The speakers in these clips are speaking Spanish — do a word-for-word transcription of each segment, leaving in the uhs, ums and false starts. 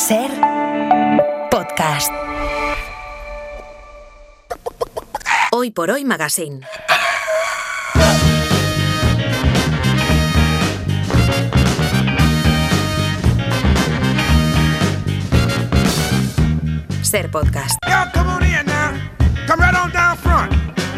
Ser podcast. Hoy por Hoy Magazine. Ser podcast. Y'all come on in now. Come right on down front.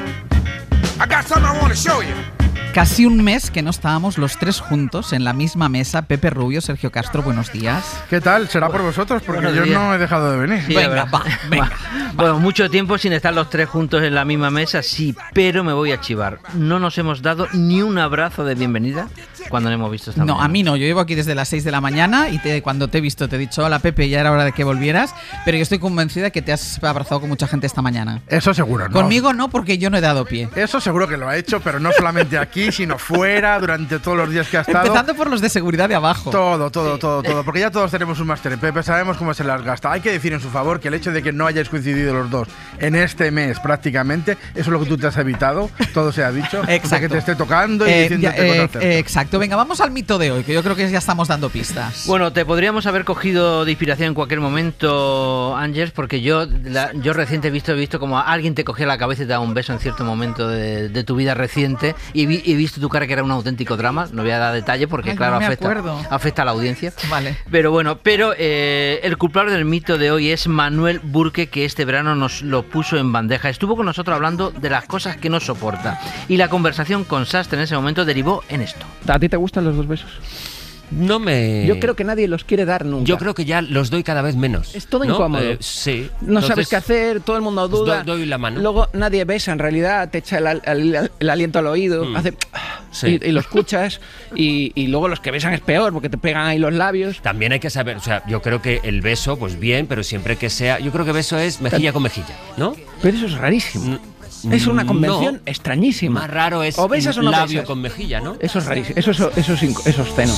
I got something I want to show you. Casi un mes que no estábamos los tres juntos en la misma mesa. Pepe Rubio, Sergio Castro, buenos días. ¿Qué tal? Será por vosotros, porque Buenos yo días. no he dejado de venir. Sí, Venga, va, venga. Va. Bueno, mucho tiempo sin estar los tres juntos en la misma mesa, sí, pero me voy a chivar. No nos hemos dado ni un abrazo de bienvenida cuando nos hemos visto esta No, mañana. a mí no. Yo llevo aquí desde las seis de la mañana y te, cuando te he visto te he dicho, hola Pepe, ya era hora de que volvieras, pero yo estoy convencida que te has abrazado con mucha gente esta mañana. Eso seguro, ¿no? Conmigo no, porque yo no he dado pie. Eso seguro que lo ha hecho, pero no solamente aquí, sino fuera, durante todos los días que ha estado. Empezando por los de seguridad de abajo. Todo, todo, todo, todo. Porque ya todos tenemos un máster en Pepe, sabemos cómo se las gasta. Hay que decir en su favor que el hecho de que no hayáis coincidido los dos en este mes prácticamente, eso es lo que tú te has evitado, todo se ha dicho. Exacto. De que te esté tocando y Eh, diciéndote ya, eh, cosas. eh, exacto. Venga, vamos al mito de hoy, que yo creo que ya estamos dando pistas. Bueno, te podríamos haber cogido de inspiración en cualquier momento, Ángels, porque yo la, yo reciente he visto, he visto como alguien te cogía la cabeza y te daba un beso en cierto momento de, de tu vida reciente y vi, he visto tu cara que era un auténtico drama. No voy a dar detalle porque, Ay, claro, no me afecta, acuerdo. afecta a la audiencia. Vale. Pero bueno, pero eh, el culpable del mito de hoy es Manuel Burke, que este verano nos lo puso en bandeja. Estuvo con nosotros hablando de las cosas que no soporta. Y la conversación con Sastre en ese momento derivó en esto. ¿A ti te gustan los dos besos? No me... Yo creo que nadie los quiere dar nunca. Yo creo que ya los doy cada vez menos. Es todo ¿no? incómodo. Eh, sí. No sabes Entonces, qué hacer, todo el mundo pues duda. doy- doy la mano. Luego nadie besa, en realidad te echa el, al- el- el aliento al oído, Mm. hace Sí. y, y lo escuchas. y, y luego los que besan es peor porque te pegan ahí los labios. También hay que saber, o sea, yo creo que el beso, pues bien, pero siempre que sea... Yo creo que beso es mejilla con mejilla, ¿no? Pero eso es rarísimo. Mm, Es una convención no. extrañísima. Más raro es o besas o no labio besas. con mejilla, ¿no? Eso es rarísimo. Eso, eso, eso es, inco- eso es obsceno.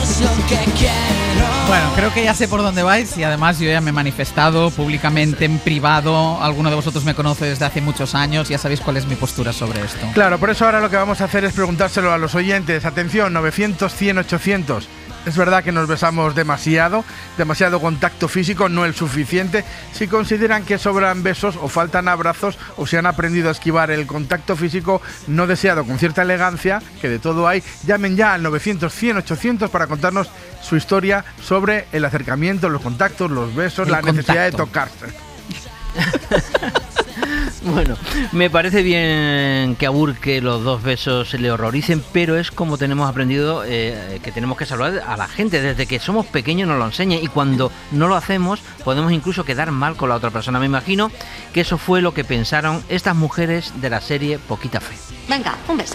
Bueno, creo que ya sé por dónde vais y además yo ya me he manifestado públicamente, en privado. Alguno de vosotros me conoce desde hace muchos años, ya sabéis cuál es mi postura sobre esto. Claro, por eso ahora lo que vamos a hacer es preguntárselo a los oyentes. Atención, novecientos, cien, ochocientos. Es verdad que nos besamos demasiado, demasiado contacto físico, no el suficiente. Si consideran que sobran besos o faltan abrazos o si han aprendido a esquivar el contacto físico no deseado con cierta elegancia, que de todo hay, llamen ya al novecientos, cien, ochocientos para contarnos su historia sobre el acercamiento, los contactos, los besos, El la necesidad de contacto. tocarse. Bueno, me parece bien que a Burke los dos besos le horroricen, pero es como tenemos aprendido eh, que tenemos que saludar a la gente. Desde que somos pequeños nos lo enseñan y cuando no lo hacemos podemos incluso quedar mal con la otra persona. Me imagino que eso fue lo que pensaron estas mujeres de la serie Poquita Fe. Venga, un beso.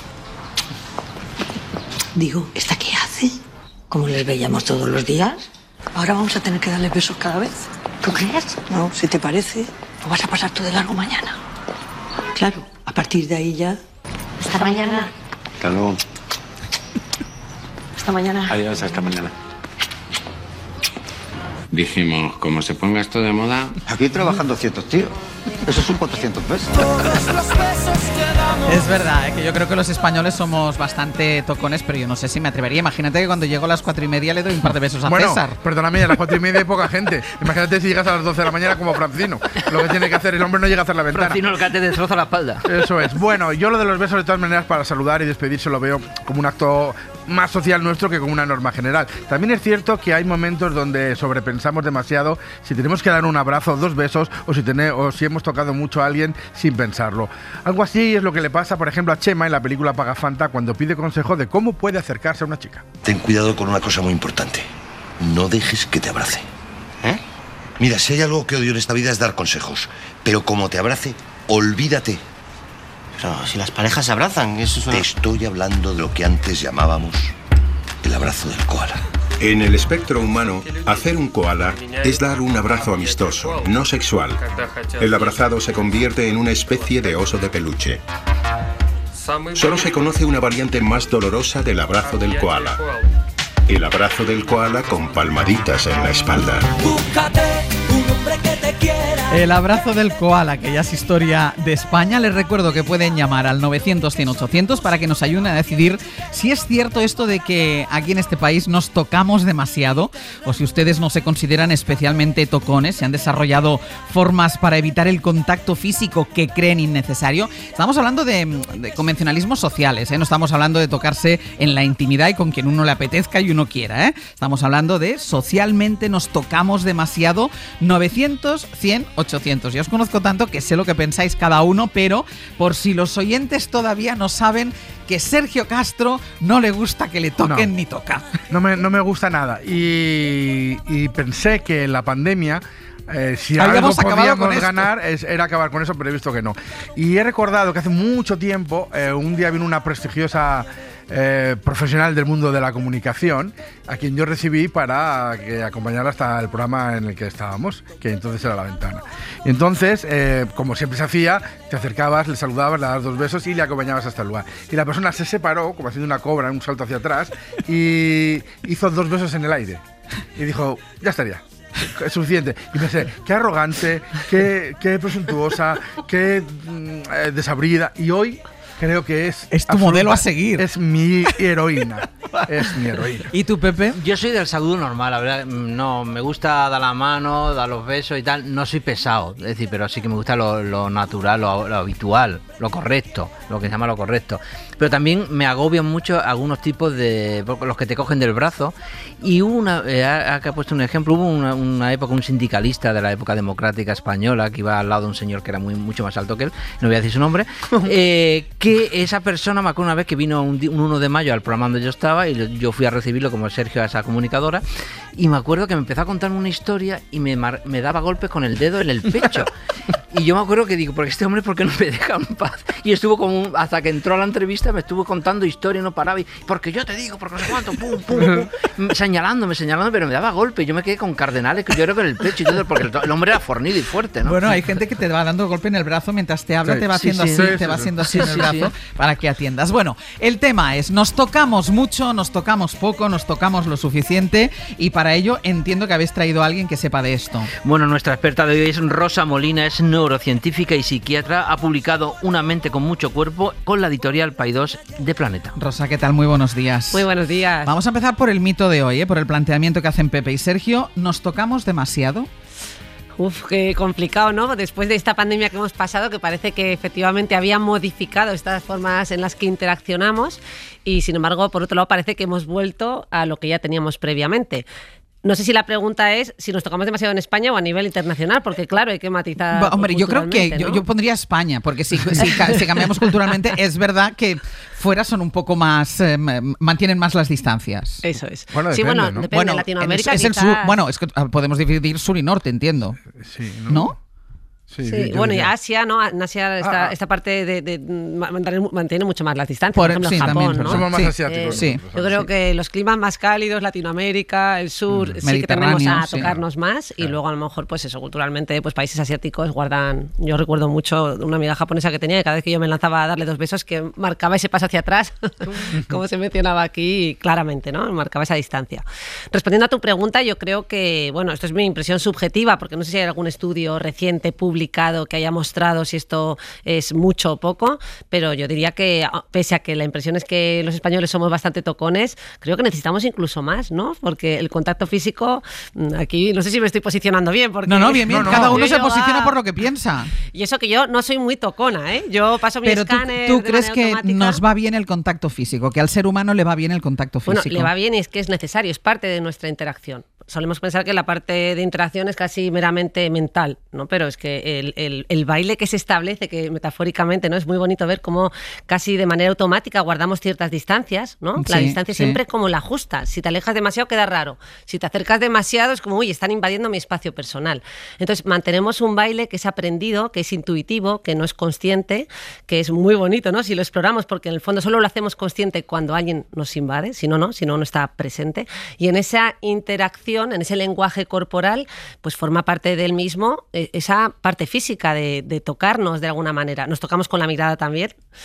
Digo, ¿esta qué hace? Como les veíamos todos los días, ahora vamos a tener que darle besos cada vez. ¿Tú crees? No, si te parece, lo vas a pasar tú de largo mañana. Claro, a partir de ahí ya... Hasta mañana. Hasta luego. Hasta mañana. Adiós, hasta mañana. Dijimos, como se ponga esto de moda... Aquí trabajan doscientos tíos. Eso son cuatrocientos pesos. Es verdad, ¿eh? Que yo creo que los españoles somos bastante tocones, pero yo no sé si me atrevería. Imagínate que cuando llego a las cuatro y media le doy un par de besos a Bueno, César. perdóname, a las cuatro y media hay poca gente. Imagínate si llegas a las doce de la mañana como Francino. Lo que tiene que hacer el hombre no llega a hacer la ventana. Francino, el que te destroza la espalda. Eso es. Bueno, yo lo de los besos de todas maneras para saludar y despedirse lo veo como un acto más social nuestro que como una norma general. También es cierto que hay momentos donde sobrepensamos demasiado si tenemos que dar un abrazo, dos besos o si, tener, o si hemos tocado mucho a alguien sin pensarlo. Algo así es lo que le pasa, por ejemplo, a Chema en la película Pagafanta cuando pide consejo de cómo puede acercarse a una chica. Ten cuidado con una cosa muy importante. No dejes que te abrace. ¿Eh? Mira, si hay algo que odio en esta vida es dar consejos. Pero como te abrace, olvídate. Pero si las parejas se abrazan, eso es una... Te estoy hablando de lo que antes llamábamos el abrazo del koala. En el espectro humano, hacer un koala es dar un abrazo amistoso, no sexual. El abrazado se convierte en una especie de oso de peluche. Solo se conoce una variante más dolorosa del abrazo del koala. El abrazo del koala con palmaditas en la espalda. Búscate un hombre que te quiera. El abrazo del koala, que ya es historia de España. Les recuerdo que pueden llamar al novecientos, cien, ochocientos para que nos ayuden a decidir si es cierto esto de que aquí en este país nos tocamos demasiado, o si ustedes no se consideran especialmente tocones, se han desarrollado formas para evitar el contacto físico que creen innecesario. Estamos hablando de, de convencionalismos sociales, ¿eh? No estamos hablando de tocarse en la intimidad y con quien uno le apetezca y uno quiera, ¿eh? Estamos hablando de socialmente nos tocamos demasiado. Novecientos, cien, ochocientos. Ya os conozco tanto que sé lo que pensáis cada uno, pero por si los oyentes todavía no saben, que Sergio Castro no le gusta que le toquen No. ni toca. No me, no me gusta nada. Y, y pensé que en la pandemia, eh, si Habíamos algo acabado podíamos con esto. ganar, es, era acabar con eso, pero he visto que no. Y he recordado que hace mucho tiempo, eh, un día vino una prestigiosa eh, profesional del mundo de la comunicación, a quien yo recibí para que acompañara hasta el programa en el que estábamos, que entonces era La Ventana. Y entonces, eh, como siempre se hacía, te acercabas, le saludabas, le dabas dos besos y le acompañabas hasta el lugar. Y la persona se separó, como haciendo una cobra, un salto hacia atrás, y hizo dos besos en el aire. Y dijo, ya estaría. Es suficiente. Y pensé, qué arrogante, qué, qué presuntuosa, qué mm, eh, desabrida. Y hoy creo que es... Es tu absoluta- modelo a seguir. Es mi heroína. Es mi heroína. ¿Y tú, Pepe? Yo soy del saludo normal, la verdad. No, me gusta dar la mano, dar los besos y tal. No soy pesado, es decir, pero sí que me gusta lo, lo natural, lo, lo habitual, lo correcto, lo que se llama lo correcto. Pero también me agobian mucho algunos tipos de... los que te cogen del brazo. Y hubo una... Eh, acá he puesto un ejemplo. Hubo una, una época, un sindicalista de la época democrática española que iba al lado de un señor que era muy mucho más alto que él, no voy a decir su nombre, eh, que esa persona, me acuerdo una vez que vino un, di- un uno de mayo al programa donde yo estaba y lo- yo fui a recibirlo como Sergio a esa comunicadora, y me acuerdo que me empezó a contar una historia y me, mar- me daba golpes con el dedo en el pecho. Y yo me acuerdo que digo, porque este hombre, ¿por qué no me deja en paz? Y estuvo como, un- hasta que entró a la entrevista, me estuvo contando historia, no paraba, y porque yo te digo, porque no sé cuánto, pum, pum, pum, señalándome, señalándome, pero me daba golpe, yo me quedé con cardenales, que yo creo que en el pecho y todo, porque el, el hombre era fornido y fuerte, ¿no? Bueno, hay gente que te va dando golpe en el brazo mientras te habla, Sí. te va Sí, haciendo sí. así, Sí, te sí, va sí. haciendo así Sí, en el sí, brazo sí. para que atiendas. Bueno, el tema es, nos tocamos mucho, nos tocamos poco, nos tocamos lo suficiente, y para ello entiendo que habéis traído a alguien que sepa de esto. Bueno, nuestra experta de hoy es Rosa Molina, es neurocientífica y psiquiatra, ha publicado Una mente con mucho cuerpo con la editorial Paidós de Planeta. Rosa, ¿qué tal? Muy buenos días. Muy buenos días. Vamos a empezar por el mito de hoy, ¿eh? Por el planteamiento que hacen Pepe y Sergio. ¿Nos tocamos demasiado? Uf, qué complicado, ¿no? Después de esta pandemia que hemos pasado, que parece que efectivamente había modificado estas formas en las que interaccionamos, y sin embargo, por otro lado, parece que hemos vuelto a lo que ya teníamos previamente. No sé si la pregunta es si nos tocamos demasiado en España o a nivel internacional, porque claro, hay que matizar. Ba- Hombre, yo creo que culturalmente, yo, ¿no? yo pondría España, porque si, si, ca- si cambiamos culturalmente, es verdad que fuera son un poco más, eh, m- mantienen más las distancias. Eso es. Bueno, sí, depende, bueno, ¿no? depende. Bueno, Latinoamérica es, es el quizás- sur, bueno, es que ah, podemos dividir sur y norte, entiendo. Sí, ¿No? Sí, Sí, yo bueno, y diría. Asia, ¿no? En Asia esta, Ah, ah. esta parte de, de- ma- mantener- mantiene mucho más las distancias, Por- por, ejemplo, sí, Japón, también, ¿no? Somos más Sí. asiáticos. Sí. nosotros, Yo creo sí. que los climas más cálidos, Latinoamérica, el sur, sí que tendemos Mediterráneo, a sí. tocarnos más, y luego a lo mejor, pues eso, culturalmente, pues países asiáticos guardan. Yo recuerdo mucho una amiga japonesa que tenía, y cada vez que yo me lanzaba a darle dos besos, que marcaba ese paso hacia atrás, como se mencionaba aquí, claramente, ¿no? Marcaba esa distancia. Respondiendo a tu pregunta, yo creo que, bueno, esto es mi impresión subjetiva, porque no sé si hay algún estudio reciente publicado que haya mostrado si esto es mucho o poco, pero yo diría que, pese a que la impresión es que los españoles somos bastante tocones, creo que necesitamos incluso más, ¿no? Porque el contacto físico, aquí no sé si me estoy posicionando bien, porque No, no, bien, bien. No, no. Cada uno yo se ya posiciona va- por lo que piensa. Y eso que yo no soy muy tocona, ¿eh? Yo paso mi Pero tú, escáner tú de crees manera que automática. nos va bien el contacto físico, que al ser humano le va bien el contacto Bueno, físico. le va bien y es que es necesario, es parte de nuestra interacción. Solemos pensar que la parte de interacción es casi meramente mental, ¿no? Pero es que el, el, el baile que se establece, que metafóricamente, ¿no? Es muy bonito ver cómo casi de manera automática guardamos ciertas distancias, ¿no? La Sí, distancia sí. siempre como la justa. Si te alejas demasiado queda raro. Si te acercas demasiado es como, uy, están invadiendo mi espacio personal. Entonces mantenemos un baile que es aprendido, que es intuitivo, que no es consciente, que es muy bonito, ¿no? Si lo exploramos, porque en el fondo solo lo hacemos consciente cuando alguien nos invade, si no, no, si no, no está presente. Y en esa interacción, en ese lenguaje corporal, pues forma parte del mismo eh, esa parte física de, de tocarnos de alguna manera. Nos tocamos con la mirada también,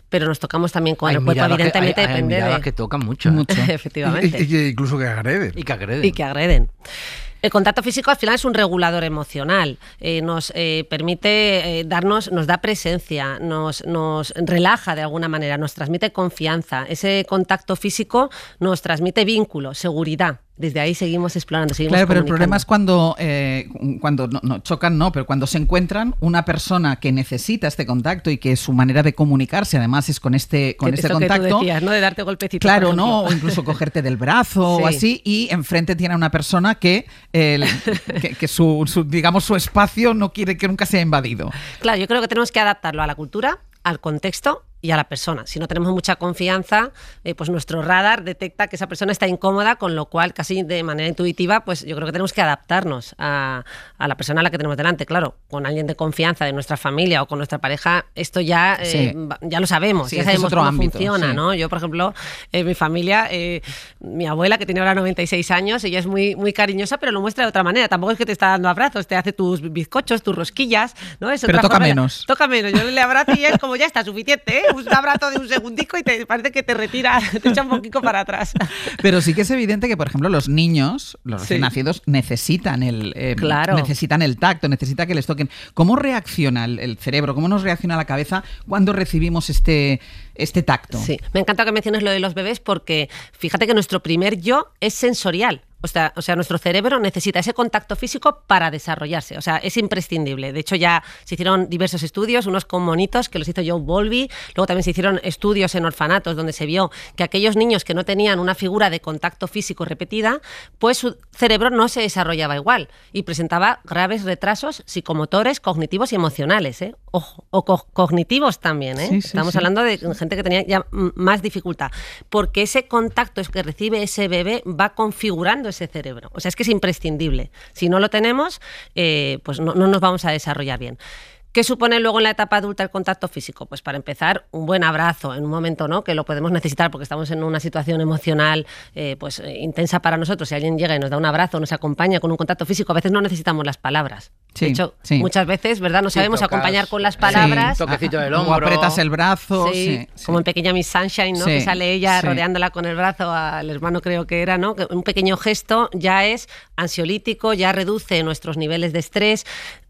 pero nos tocamos también con hay el cuerpo, evidentemente que, hay, depende hay de... que tocan mucho. mucho. Efectivamente. Y, y, y incluso que agreden. Y que agreden. Y que agreden. El contacto físico al final es un regulador emocional, eh, nos eh, permite eh, darnos, nos da presencia, nos, nos relaja de alguna manera, nos transmite confianza. Ese contacto físico nos transmite vínculo, seguridad. Desde ahí seguimos explorando, seguimos Claro, pero el comunicando. problema es cuando, eh, cuando no, no, chocan, no, pero cuando se encuentran una persona que necesita este contacto y que su manera de comunicarse además es con este, con este Esto contacto. que tú decías, ¿no? De darte golpecitos. Claro, ¿no? O incluso cogerte del brazo Sí. o así, y enfrente tiene a una persona que, el, que, que su, su, digamos, su espacio no quiere que nunca sea invadido. Claro, yo creo que tenemos que adaptarlo a la cultura, al contexto y a la persona. Si no tenemos mucha confianza, eh, pues nuestro radar detecta que esa persona está incómoda, con lo cual casi de manera intuitiva, pues yo creo que tenemos que adaptarnos a, a la persona a la que tenemos delante. Claro, con alguien de confianza de nuestra familia o con nuestra pareja, esto ya, eh, Sí. ya lo sabemos, Sí, ya este es sabemos otro cómo ámbito, funciona, sí. ¿no? Yo, por ejemplo, en mi familia, eh, mi abuela, que tiene ahora noventa y seis años, ella es muy, muy cariñosa, pero lo muestra de otra manera. Tampoco es que te está dando abrazos, te hace tus bizcochos, tus rosquillas, ¿no? Es Pero otra toca forma de- menos. Toca menos. Yo le abrazo y es como ya está, suficiente, ¿eh? Un abrazo de un segundico y te parece que te retira, te echa un poquito para atrás. Pero sí que es evidente que, por ejemplo, los niños, los recién Sí. nacidos, necesitan el, eh, Claro. necesitan el tacto, necesitan que les toquen. ¿Cómo reacciona el, el cerebro? ¿Cómo nos reacciona la cabeza cuando recibimos este, este tacto? Sí, me encanta que menciones lo de los bebés porque fíjate que nuestro primer yo es sensorial. O sea, o sea, nuestro cerebro necesita ese contacto físico para desarrollarse. O sea, es imprescindible. De hecho, ya se hicieron diversos estudios, unos con monitos, que los hizo Joe Bowlby. Luego también se hicieron estudios en orfanatos donde se vio que aquellos niños que no tenían una figura de contacto físico repetida, pues su cerebro no se desarrollaba igual y presentaba graves retrasos psicomotores, cognitivos y emocionales. ¿eh? Ojo, o co- cognitivos también. ¿eh? Sí, sí, Estamos sí. hablando de gente que tenía ya mm, más dificultad. Porque ese contacto que recibe ese bebé va configurando ese cerebro. O sea, es que es imprescindible. Si no lo tenemos, eh, pues no, no nos vamos a desarrollar bien. ¿Qué supone luego en la etapa adulta el contacto físico? Pues para empezar, un buen abrazo en un momento, ¿no? Que lo podemos necesitar porque estamos en una situación emocional eh, pues eh, intensa para nosotros. Si alguien llega y nos da un abrazo, nos acompaña con un contacto físico, a veces no necesitamos las palabras. Sí, de hecho, sí. muchas veces, ¿verdad? No Sí, sabemos tocas, acompañar con las eh, palabras. sí, toquecito del O hombro. apretas el brazo. Sí, Sí, sí. como en Pequeña Miss Sunshine, ¿no? Sí, Que sale ella sí. rodeándola con el brazo al hermano, creo que era, ¿no? Que un pequeño gesto ya es ansiolítico, ya reduce nuestros niveles de estrés,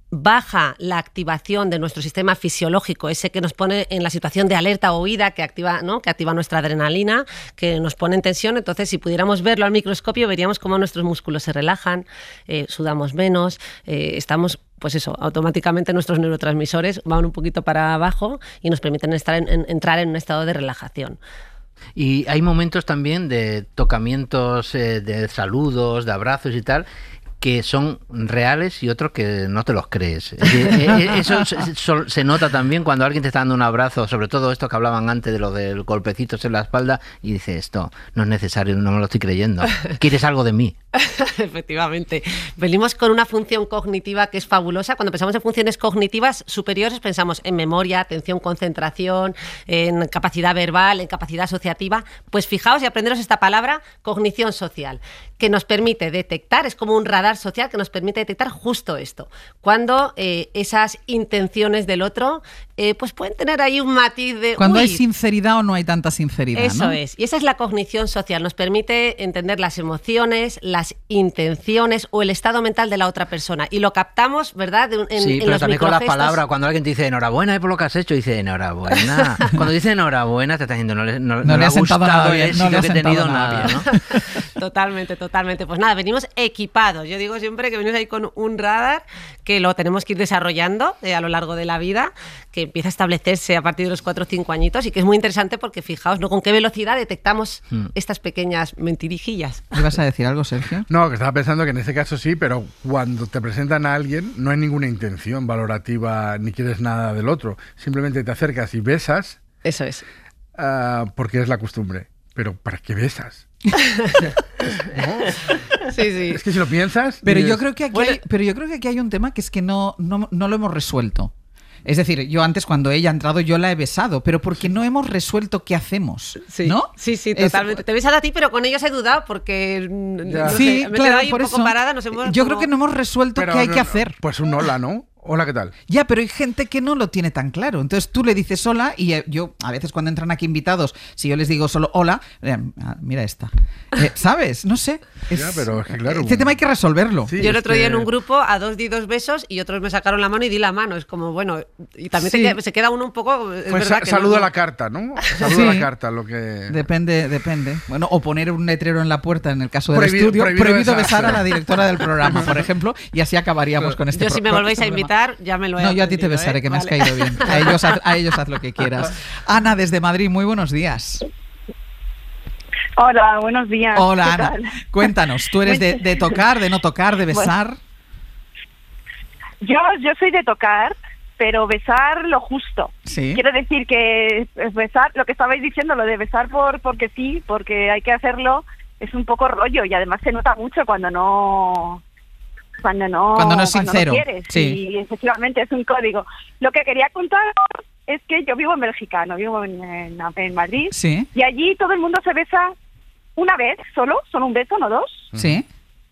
baja la activación de nuestro sistema fisiológico, ese que nos pone en la situación de alerta o huida, que activa, ¿no? que activa nuestra adrenalina, que nos pone en tensión. Entonces, si pudiéramos verlo al microscopio, veríamos cómo nuestros músculos se relajan, eh, sudamos menos, eh, estamos... pues eso, automáticamente nuestros neurotransmisores van un poquito para abajo y nos permiten estar en, en, entrar en un estado de relajación. Y hay momentos también de tocamientos, eh, de saludos, de abrazos y tal, que son reales y otros que no te los crees. Eh, Eso se, se nota también cuando alguien te está dando un abrazo, sobre todo esto que hablaban antes de lo del golpecitos en la espalda, y dice, esto no es necesario, no me lo estoy creyendo. ¿Quieres algo de mí? Efectivamente. Venimos con una función cognitiva que es fabulosa. Cuando pensamos en funciones cognitivas superiores, pensamos en memoria, atención, concentración, en capacidad verbal, en capacidad asociativa. Pues fijaos y aprenderos esta palabra, cognición social, que nos permite detectar, es como un radar social que nos permite detectar justo esto. Cuando eh, esas intenciones del otro eh, pues pueden tener ahí un matiz de... Cuando uy, hay sinceridad o no hay tanta sinceridad, Eso ¿no? es. Y esa es la cognición social. Nos permite entender las emociones, las intenciones o el estado mental de la otra persona. Y lo captamos, ¿verdad? De un- en, Sí, en pero los también con las microgestos. palabras. Cuando alguien te dice enhorabuena eh, por lo que has hecho, dice enhorabuena. Cuando dice enhorabuena, te está diciendo no le, no, No le le ha ha sentado gustado nada el bien, no éxito le ha que he sentado tenido nada. nadie, ¿no? Totalmente, totalmente. Pues nada, venimos equipados. Yo digo siempre que venimos ahí con un radar que lo tenemos que ir desarrollando eh, a lo largo de la vida, que empieza a establecerse a partir de los cuatro o cinco añitos y que es muy interesante porque fijaos, ¿no? Con qué velocidad detectamos Hmm. estas pequeñas mentirijillas. ¿Ibas a decir algo, Sergio? No, que estaba pensando que en este caso sí, pero cuando te presentan a alguien no hay ninguna intención valorativa ni quieres nada del otro. Simplemente te acercas y besas. Eso es. Uh, porque es la costumbre. Pero ¿para qué besas? ¿No? Sí, sí. Es que si lo piensas... Pero dices, yo creo que aquí Bueno. hay, pero yo creo que aquí hay un tema que es que no, no, no lo hemos resuelto. Es decir, yo antes cuando ella ha entrado yo la he besado, pero porque no hemos resuelto qué hacemos, Sí, ¿no? sí, sí, Es- totalmente. Te he besado a ti, pero con ellos he dudado porque mm, no sí, sé, me he claro, quedado ahí por un poco eso. parada. Nos hemos Yo como- creo que no hemos resuelto pero qué hay no, que no, hacer. Pues un hola, ¿no? Hola, ¿qué tal? Ya, pero hay gente que no lo tiene tan claro. Entonces tú le dices hola y eh, yo, a veces cuando entran aquí invitados, si yo les digo solo hola, eh, mira esta. Eh, ¿Sabes? No sé. Es, ya, pero es que claro. Este tema hay que resolverlo. Sí, yo el otro día en un grupo a dos di dos besos y otros me sacaron la mano y di la mano. Es como, bueno, y también Sí. se, queda, se queda uno un poco... Es Pues verdad sa- que saludo no, a no. la carta, ¿no? Saludo Sí. a la carta, lo que... Depende, depende. Bueno, o poner un letrero en la puerta en el caso del Prohibido- estudio. prohibido Prohibido, besar. besar a la directora del programa, por ejemplo, y así acabaríamos con este Yo si me pro- volvéis a programa. invitar, ya me lo he No, yo a ti te aprendido, besaré, ¿eh? que me has Vale. caído bien. A ellos, haz, a ellos haz lo que quieras. Ana, desde Madrid, muy buenos días. Hola, buenos días. Hola, ¿Qué Ana. tal? Cuéntanos, ¿tú eres de, de tocar, de no tocar, de besar? Yo, yo soy de tocar, pero besar lo justo. Sí. Quiero decir que es besar, lo que estabais diciendo, lo de besar por porque sí, porque hay que hacerlo, es un poco rollo y además se nota mucho cuando no... Cuando no, Cuando no es sincero, quieres. sí. Y efectivamente es un código. Lo que quería contar es que yo vivo en Bélgica, no vivo en, en, en Madrid. Sí. Y allí todo el mundo se besa una vez solo, solo un beso, no dos. Sí.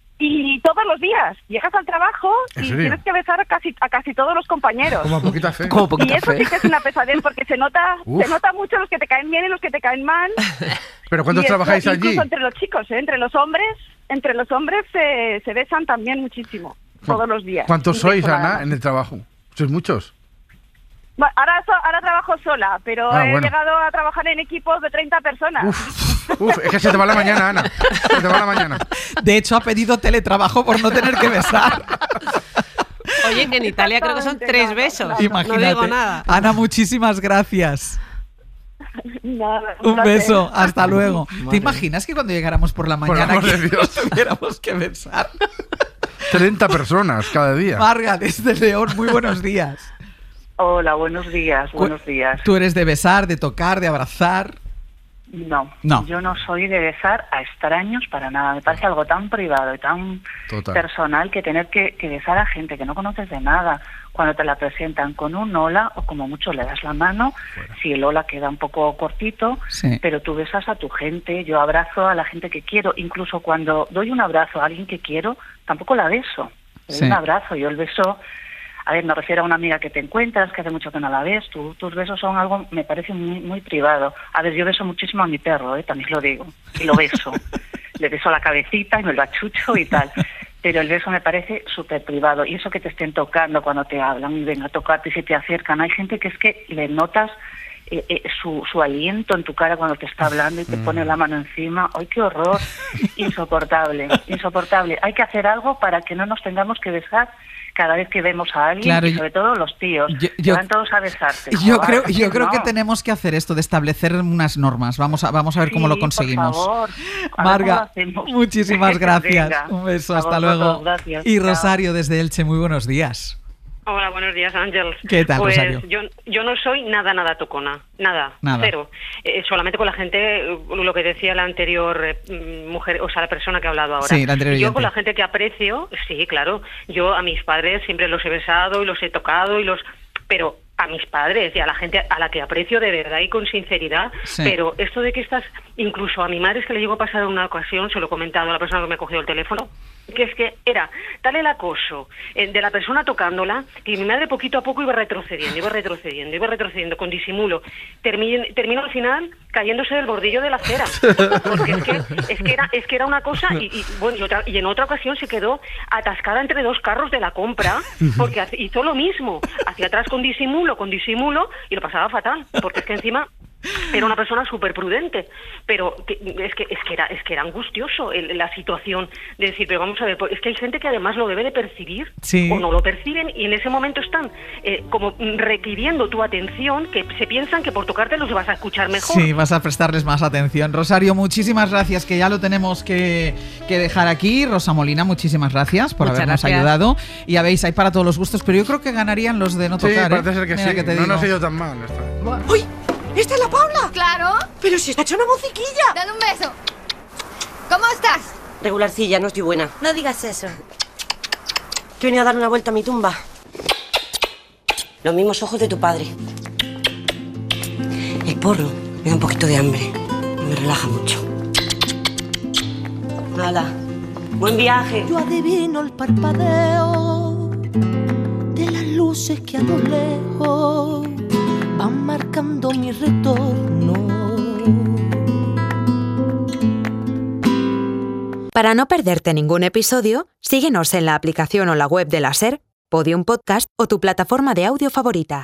Y todos los días llegas al trabajo ¿En y serio? tienes que besar a casi a casi todos los compañeros. Como poquita fe. Como Y poquita eso fe. sí que es una pesadez porque se nota Uf. se nota mucho los que te caen bien y los que te caen mal. ¿Pero cuántos Y eso, trabajáis allí? Incluso entre los chicos, ¿eh? entre los hombres, entre los hombres se, se besan también muchísimo todos los días. ¿Cuántos Un sois, beso nada Ana, más. en el trabajo? ¿Sois muchos? Bueno, ahora, so- ahora trabajo sola, pero Ah, he bueno. llegado a trabajar en equipos de treinta personas. Uf, es que se te va la mañana, Ana. Se te va la mañana. De hecho, ha pedido teletrabajo por no tener que besar. Oye, que en Italia creo que son tres besos. Imagínate. No digo nada. Ana, muchísimas gracias. Nada, Un placer. beso, hasta luego. Madre. ¿Te imaginas que cuando llegáramos por la Por mañana amor de aquí Dios. tuviéramos que besar? treinta personas cada día. Marga, desde León, muy buenos días. Hola, buenos días, buenos días. ¿Tú eres de besar, de tocar, de abrazar? No, No. yo no soy de besar a extraños para nada. Me parece algo tan privado y tan Total. personal que tener que, que besar a gente que no conoces de nada cuando te la presentan con un hola o como mucho le das la mano. Si el hola queda un poco cortito, Sí. pero tú besas a tu gente. Yo abrazo a la gente que quiero. Incluso cuando doy un abrazo a alguien que quiero, tampoco la beso. Le doy Sí. un abrazo. Yo el beso... A ver, me refiero a una amiga que te encuentras, que hace mucho que no la ves. Tú, tus besos son algo, me parece, muy, muy privado. A ver, yo beso muchísimo a mi perro, ¿eh? También lo digo. Y lo beso. Le beso la cabecita y me lo achucho y tal. Pero el beso me parece súper privado. Y eso que te estén tocando cuando te hablan y vengan a tocarte y se te acercan. Hay gente que es que le notas eh, eh, su, su aliento en tu cara cuando te está hablando y te pone la mano encima. ¡Ay, qué horror! Insoportable, insoportable. Hay que hacer algo para que no nos tengamos que besar cada vez que vemos a alguien, Claro, y yo- sobre todo los tíos, yo- que yo- van todos a besarse. Yo Joder, creo, es yo creo que no. tenemos que hacer esto de establecer unas normas. Vamos a, vamos a ver cómo Sí, lo por conseguimos. favor. A ver cómo lo Marga, hacemos. muchísimas gracias. Venga, Un beso, a hasta vosotros, luego. gracias, Y chao. Rosario desde Elche, muy buenos días. Hola, buenos días, Ángel. ¿Qué tal, pues Rosario? Yo, yo no soy nada, nada tocona, nada, Nada. cero. Eh, solamente con la gente, eh, lo que decía la anterior eh, mujer, o sea, la persona que ha hablado ahora. Sí, la anterior Yo oyente. con la gente que aprecio, sí, claro, yo a mis padres siempre los he besado y los he tocado y los... Pero a mis padres y a la gente a la que aprecio de verdad y con sinceridad, Sí. pero esto de que estás, incluso a mi madre es que le llegó a pasar en una ocasión, se lo he comentado a la persona que me ha cogido el teléfono, que es que era tal el acoso eh, de la persona tocándola que mi madre poquito a poco iba retrocediendo, iba retrocediendo, iba retrocediendo con disimulo. Termi- terminó al final cayéndose del bordillo de la acera. Porque es que, es que, era, es que era una cosa y, y, bueno, y, otra- y en otra ocasión se quedó atascada entre dos carros de la compra porque hace- hizo lo mismo, hacia atrás con disimulo, con disimulo y lo pasaba fatal, porque es que encima era una persona súper prudente, pero que- es que es que era es que era angustioso el- la situación de decir, pero vamos a ver, pues es que hay gente que además lo debe de percibir Sí. o no lo perciben y en ese momento están eh, como requiriendo tu atención, que se piensan que por tocarte los vas a escuchar mejor. Sí, vas a prestarles más atención. Rosario, muchísimas gracias, que ya lo tenemos que, que dejar aquí. Rosa Molina, muchísimas gracias por Muchas habernos gracias. ayudado. Y ya veis, hay para todos los gustos, pero yo creo que ganarían los de no Sí, tocar. parece ¿eh? ser que Mira sí. que te no digo. nos ha ido tan mal. Esta. ¡Uy! ¿Esta es la Paula? Claro. Pero si está hecho una musiquilla. Dale un beso. ¿Cómo estás? Regularcilla, no estoy buena. No digas eso. Que he venido a dar una vuelta a mi tumba. Los mismos ojos de tu padre. El porro me da un poquito de hambre. Me relaja mucho. Hala. Buen viaje. Yo adivino el parpadeo de la luz luces que a lo lejos van marcando mi retorno. Para no perderte ningún episodio, síguenos en la aplicación o la web de la SER, Podium Podcast o tu plataforma de audio favorita.